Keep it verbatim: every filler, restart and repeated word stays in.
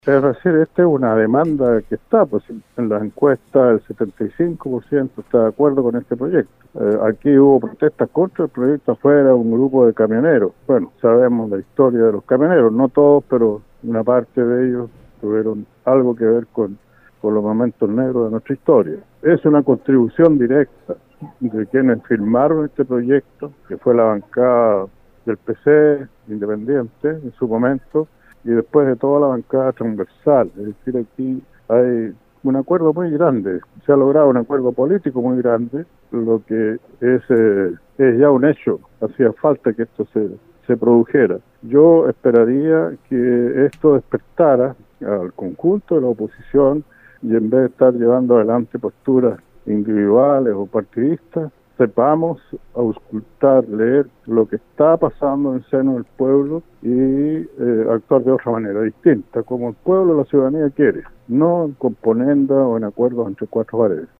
Es decir, esta es una demanda que está, pues en las encuestas el setenta y cinco por ciento está de acuerdo con este proyecto. Eh, aquí hubo protestas contra el proyecto afuera, un grupo de camioneros. Bueno, sabemos la historia de los camioneros, no todos, pero una parte de ellos tuvieron algo que ver con, con los momentos negros de nuestra historia. Es una contribución directa de quienes firmaron este proyecto, que fue la bancada del P C independiente en su momento, y después de toda la bancada transversal. Es decir, aquí hay un acuerdo muy grande, se ha logrado un acuerdo político muy grande, lo que es, eh, es ya un hecho, hacía falta que esto se, se produjera. Yo esperaría que esto despertara al conjunto de la oposición y en vez de estar llevando adelante posturas individuales o partidistas, sepamos auscultar, leer lo que está pasando en el seno del pueblo y eh, actuar de otra manera distinta, como el pueblo, la ciudadanía quiere, no en componenda o en acuerdos entre cuatro paredes.